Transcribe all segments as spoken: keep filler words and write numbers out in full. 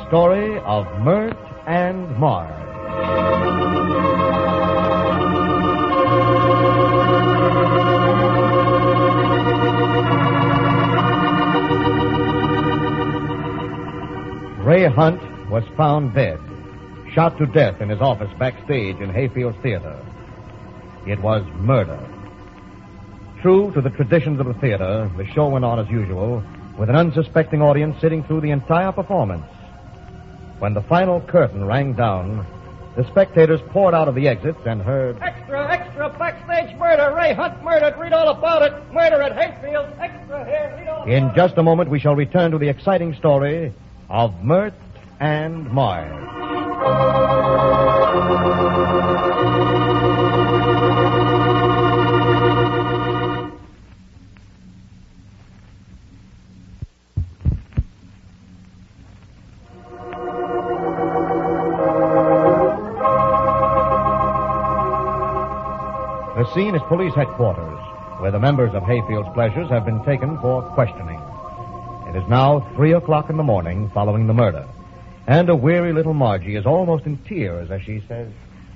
story of Mert and Marge. Ray Hunt was found dead, shot to death in his office backstage in Hayfield Theater. It was murder. True to the traditions of the theater, the show went on as usual, with an unsuspecting audience sitting through the entire performance. When the final curtain rang down, the spectators poured out of the exits and heard... Extra, extra, backstage murder. Ray Hunt murdered. Read all about it. Murder at Hayfield. Extra here. Read all about In just a moment, we shall return to the exciting story of Mert and Marge. The scene is police headquarters, where the members of Hayfield's Pleasures have been taken for questioning. It is now three o'clock in the morning following the murder, and a weary little Margie is almost in tears as she says,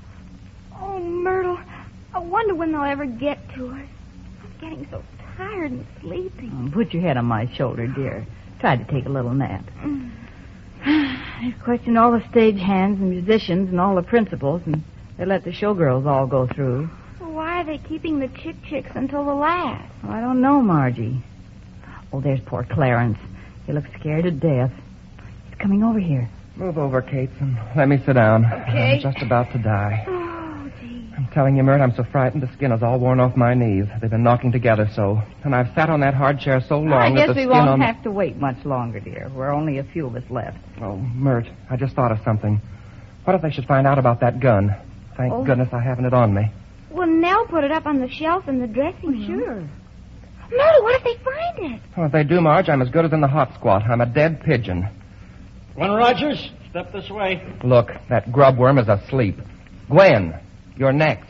Oh, Myrtle, I wonder when they'll ever get to us. I'm getting so tired and sleepy. Oh, put your head on my shoulder, dear. Try to take a little nap. Mm. They've questioned all the stage hands and musicians and all the principals, and they let the showgirls all go through. Well, why are they keeping the chick chicks until the last? Well, I don't know, Margie. Oh, there's poor Clarence. He looks scared to death. He's coming over here. Move over, Kate, and let me sit down. Okay. I'm just about to die. Oh, gee. I'm telling you, Mert, I'm so frightened the skin is all worn off my knees. They've been knocking together so. And I've sat on that hard chair so long I that guess the we skin won't on... have to wait much longer, dear. We're only a few of us left. Oh, Mert, I just thought of something. What if they should find out about that gun? Thank Oh. goodness I haven't it on me. Well, Nell put it up on the shelf in the dressing room. Sure. Myrtle, what if they find it? Well, if they do, Marge, I'm as good as in the hot squat. I'm a dead pigeon. Gwen Rogers, step this way. Look, that grub worm is asleep. Gwen, you're next.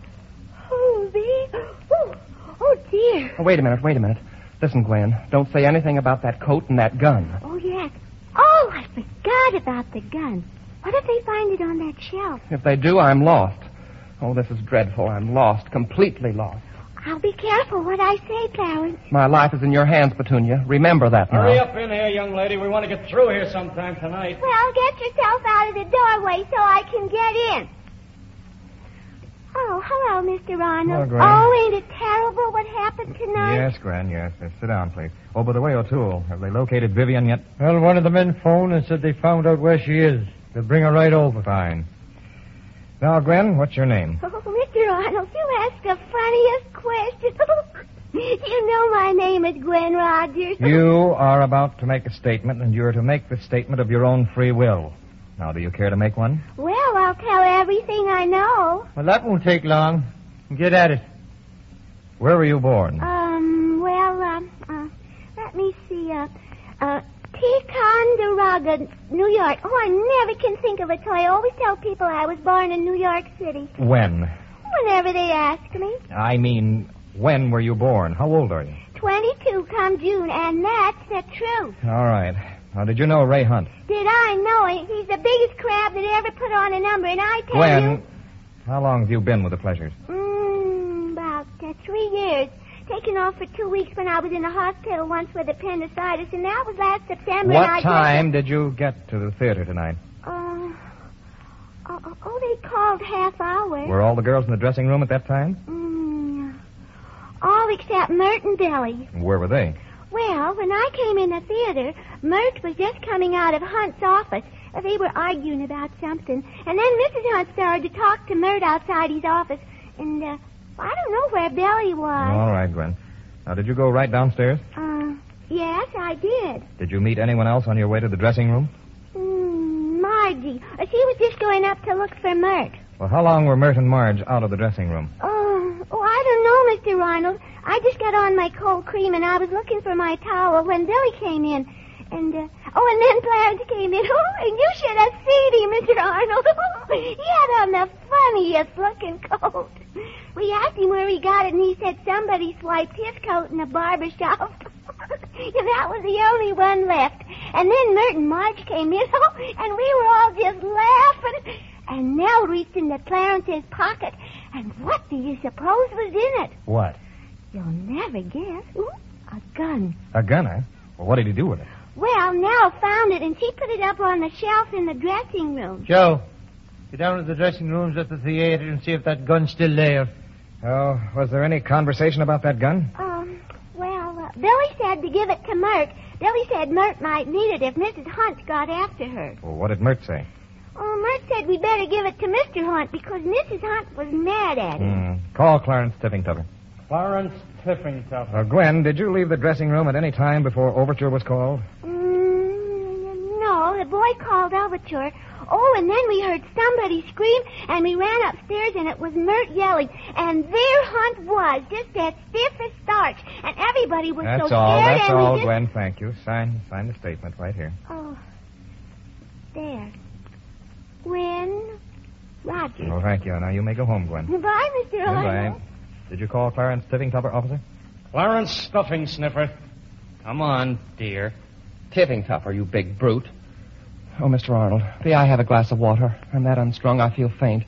Oh, babe. Oh, oh, dear. Oh, wait a minute, wait a minute. Listen, Gwen, don't say anything about that coat and that gun. Oh, yes. Oh, I forgot about the gun. What if they find it on that shelf? If they do, I'm lost. Oh, this is dreadful. I'm lost, completely lost. I'll be careful what I say, Clarence. My life is in your hands, Petunia. Remember that now. Hurry up in here, young lady. We want to get through here sometime tonight. Well, get yourself out of the doorway so I can get in. Oh, hello, Mister Arnold. Hello, Gwen. Oh, ain't it terrible what happened tonight? Yes, Gran, yes. Uh, sit down, please. Oh, by the way, O'Toole, have they located Vivian yet? Well, one of the men phoned and said they found out where she is. They'll bring her right over. Fine. Now, Gwen, what's your name? Oh, Mister Arnold, you ask the funniest question. You know my name is Gwen Rogers. You are about to make a statement, and you're to make the statement of your own free will. Now, do you care to make one? Well, I'll tell everything I know. Well, that won't take long. Get at it. Where were you born? Um, well, uh, uh let me see, uh, uh, Ticonderoga, New York. Oh, I never can think of it, so I always tell people I was born in New York City. When? Whenever they ask me. I mean, when were you born? How old are you? Twenty-two come June, and that's the truth. All right. Now, did you know Ray Hunt? Did I know it? He's the biggest crab that ever put on a number, and I tell Gwen, you... how long have you been with the Pleasures? Mm, about uh, three years. Taken off for two weeks when I was in the hospital once with appendicitis, and that was last September. What and I time did you get to the theater tonight? Uh, oh, oh, they called half hour. Were all the girls in the dressing room at that time? Mm, all except Mert and Billy. Where were they? Well, when I came in the theater, Mert was just coming out of Hunt's office. Uh, They were arguing about something. And then Missus Hunt started to talk to Mert outside his office. And, uh, I don't know where Billy was. All right, Gwen. Now, did you go right downstairs? Uh, yes, I did. Did you meet anyone else on your way to the dressing room? Mm, Margie. Uh, she was just going up to look for Mert. Well, how long were Mert and Marge out of the dressing room? Oh, oh, I don't know, Mister Ronald. I just got on my cold cream, and I was looking for my towel when Billy came in. And, uh, oh, and then Clarence came in. Oh, and you should have seen him, Mister Arnold. He had on the funniest looking coat. We asked him where he got it, and he said somebody swiped his coat in a barber shop. And that was the only one left. And then Mert and Marge came in, and we were all just laughing. And Nell reached into Clarence's pocket, and what do you suppose was in it? What? You'll never guess. Ooh, a gun. A gun, eh? Well, what did he do with it? Well, Nell found it, and she put it up on the shelf in the dressing room. Joe, go down to the dressing rooms at the theater and see if that gun's still there. Oh, was there any conversation about that gun? Um, well, uh, Billy said to give it to Mert. Billy said Mert might need it if Missus Hunt got after her. Well, what did Mert say? Oh, Mert said we'd better give it to Mister Hunt because Missus Hunt was mad at him. Hmm. Call Clarence Tippingtupper. Clarence Tippingtupper. Uh, Gwen, did you leave the dressing room at any time before Overture was called? Mm, no, the boy called Overture. Oh, and then we heard somebody scream, and we ran upstairs, and it was Mert yelling. And there Hunt was, just as stiff as starch. And everybody was That's so all. scared. That's and we all, just... Gwen. Thank you. Sign, sign the statement right here. Oh, there. Gwen Rogers. Oh, thank you. Now you may go home, Gwen. Goodbye, Mister Goodbye. Arnold. Did you call Clarence Tippingtupper, officer? Clarence Stuffing Sniffer. Come on, dear. Tippingtupper, you big brute. Oh, Mister Arnold, may I have a glass of water? I'm that unstrung, I feel faint.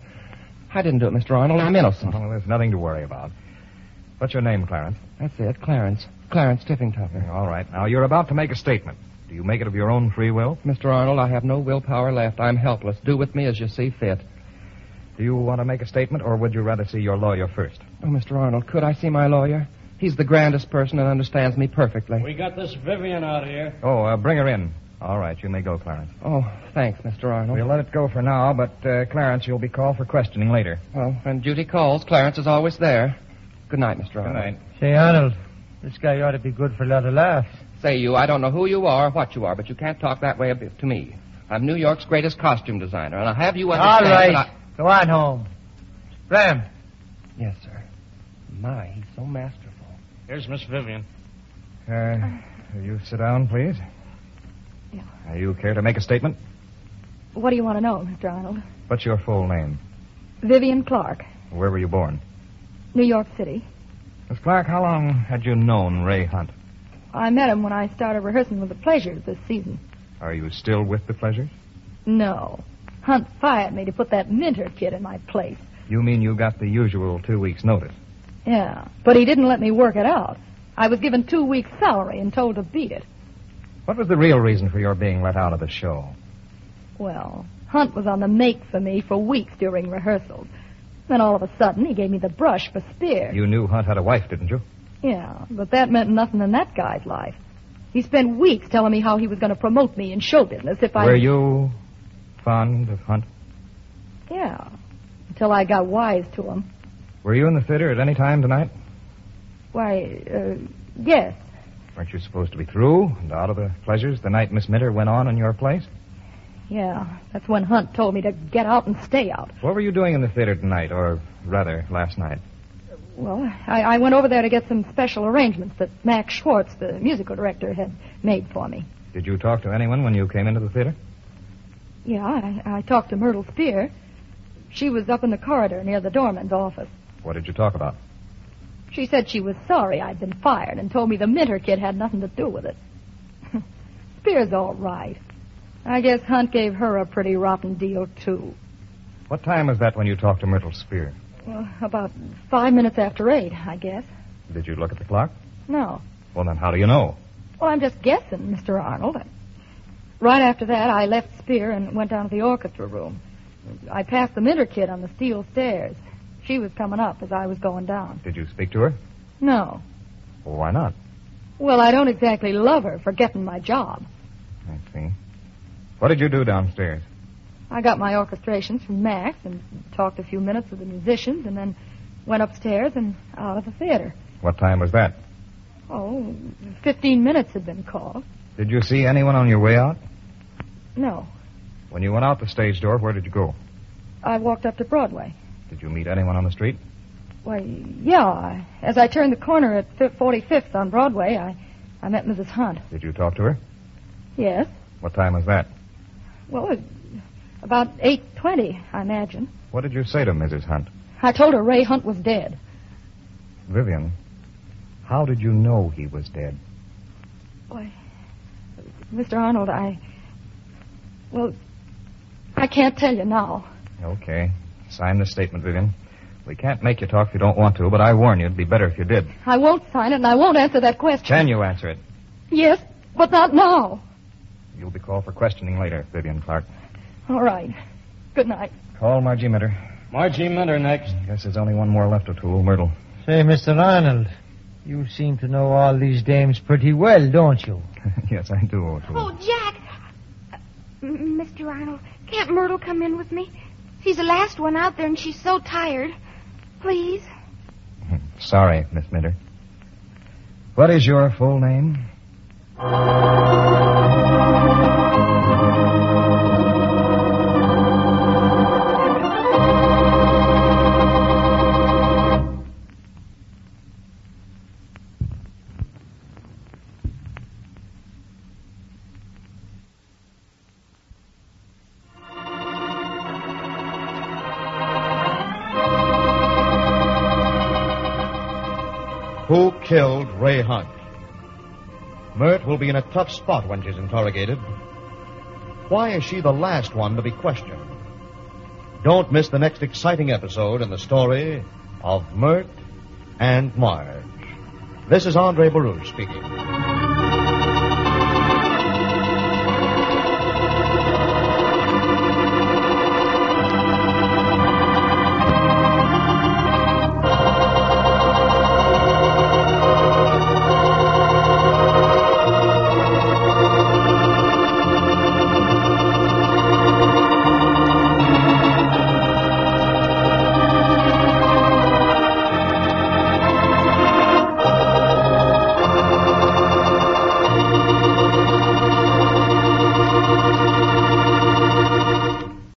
I didn't do it, Mister Arnold. I'm innocent. Oh, there's nothing to worry about. What's your name, Clarence? That's it, Clarence. Clarence Tippingtupper. All right. Now, you're about to make a statement. Do you make it of your own free will? Mister Arnold, I have no willpower left. I'm helpless. Do with me as you see fit. Do you want to make a statement, or would you rather see your lawyer first? Oh, Mister Arnold, could I see my lawyer? He's the grandest person and understands me perfectly. We got this Vivian out here. Oh, uh, bring her in. All right, you may go, Clarence. Oh, thanks, Mister Arnold. We'll let it go for now, but, uh, Clarence, you'll be called for questioning later. Well, when duty calls, Clarence is always there. Good night, Mister Good Arnold. night. Say, Arnold, this guy ought to be good for a lot of laughs. Say you, I don't know who you are or what you are, but you can't talk that way a bit to me. I'm New York's greatest costume designer, and I'll have you All understand right. that I... Go on home. Ram. Yes, sir. My, he's so masterful. Here's Miss Vivian. Uh, will you sit down, please? Yeah. Uh, you care to make a statement? What do you want to know, Mister Arnold? What's your full name? Vivian Clark, Where were you born? New York City. Miss Clark, how long had you known Ray Hunt? I met him when I started rehearsing with the Pleasures this season. Are you still with the Pleasures? No. Hunt fired me to put that Minter kid in my place. You mean you got the usual two weeks' notice? Yeah, but he didn't let me work it out. I was given two weeks' salary and told to beat it. What was the real reason for your being let out of the show? Well, Hunt was on the make for me for weeks during rehearsals. Then all of a sudden, he gave me the brush for Spear. You knew Hunt had a wife, didn't you? Yeah, but that meant nothing in that guy's life. He spent weeks telling me how he was going to promote me in show business if I... Were you fond of Hunt? Yeah, until I got wise to him. Were you in the theater at any time tonight? Why, uh, yes. Weren't you supposed to be through and out of the Pleasures the night Miss Minter went on in your place? Yeah, that's when Hunt told me to get out and stay out. What were you doing in the theater tonight, or rather, last night? Well, I, I went over there to get some special arrangements that Max Schwartz, the musical director, had made for me. Did you talk to anyone when you came into the theater? Yeah, I, I talked to Myrtle Spear. She was up in the corridor near the doorman's office. What did you talk about? She said she was sorry I'd been fired and told me the Minter kid had nothing to do with it. Spear's all right. I guess Hunt gave her a pretty rotten deal, too. What time was that when you talked to Myrtle Spear? Well, about five minutes after eight, I guess. Did you look at the clock? No. Well, then how do you know? Well, I'm just guessing, Mister Arnold. Right after that, I left Spear and went down to the orchestra room. I passed the Minter kid on the steel stairs. She was coming up as I was going down. Did you speak to her? No. Well, why not? Well, I don't exactly love her for getting my job. I see. What did you do downstairs? I got my orchestrations from Max and talked a few minutes with the musicians and then went upstairs and out of the theater. What time was that? Oh, fifteen minutes had been called. Did you see anyone on your way out? No. When you went out the stage door, where did you go? I walked up to Broadway. Did you meet anyone on the street? Why, yeah. I, as I turned the corner at forty-fifth on Broadway, I, I met Missus Hunt. Did you talk to her? Yes. What time was that? Well, it, about eight twenty, I imagine. What did you say to Missus Hunt? I told her Ray Hunt was dead. Vivian, how did you know he was dead? Why, Mister Arnold, I... Well, I can't tell you now. Okay. Sign the statement, Vivian. We can't make you talk if you don't want to, but I warn you, it'd be better if you did. I won't sign it, and I won't answer that question. Can you answer it? Yes, but not now. You'll be called for questioning later, Vivian Clark. All right. Good night. Call Margie Minter. Margie Minter next. Guess there's only one more left, O'Toole. Myrtle. Say, Mister Arnold, you seem to know all these dames pretty well, don't you? Yes, I do, O'Toole. Oh, Jack. Uh, M- Mister Arnold, can't Myrtle come in with me? She's the last one out there, and she's so tired. Please. Sorry, Miss Minter. What is your full name? Who killed Ray Hunt? Mert will be in a tough spot when she's interrogated. Why is she the last one to be questioned? Don't miss the next exciting episode in the story of Mert and Marge. This is Andre Baruch speaking.